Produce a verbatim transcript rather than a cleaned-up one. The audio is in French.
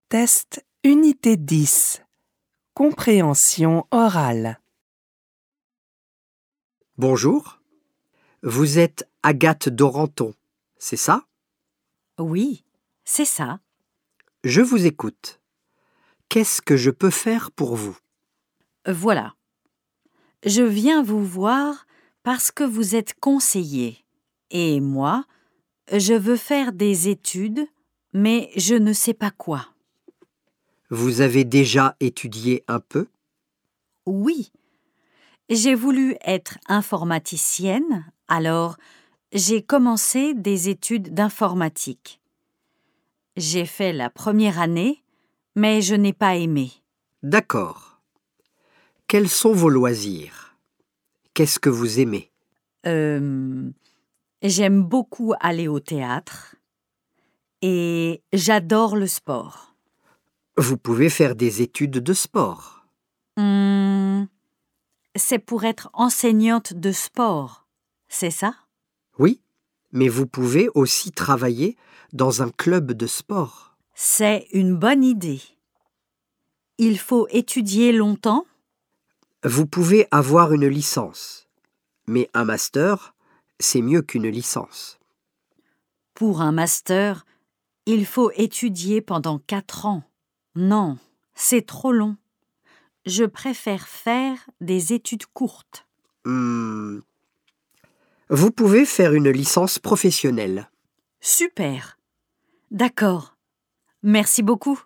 Test unité dix. Compréhension orale. Bonjour. Vous êtes Agathe Doranton, c'est ça? Oui, c'est ça. Je vous écoute. Qu'est-ce que je peux faire pour vous? Voilà. Je viens vous voir parce que vous êtes conseiller. Et moi, je veux faire des études, mais je ne sais pas quoi. Vous avez déjà étudié un peu? Oui, j'ai voulu être informaticienne, alors j'ai commencé des études d'informatique. J'ai fait la première année, mais je n'ai pas aimé. D'accord. Quels sont vos loisirs? Qu'est-ce que vous aimez? Euh, j'aime beaucoup aller au théâtre et j'adore le sport. Vous pouvez faire des études de sport. Hum, c'est pour être enseignante de sport, c'est ça? Oui, mais vous pouvez aussi travailler dans un club de sport. C'est une bonne idée. Il faut étudier longtemps? Vous pouvez avoir une licence, mais un master, c'est mieux qu'une licence. Pour un master, il faut étudier pendant quatre ans. Non, c'est trop long. Je préfère faire des études courtes. Hmm. Vous pouvez faire une licence professionnelle. Super. D'accord. Merci beaucoup.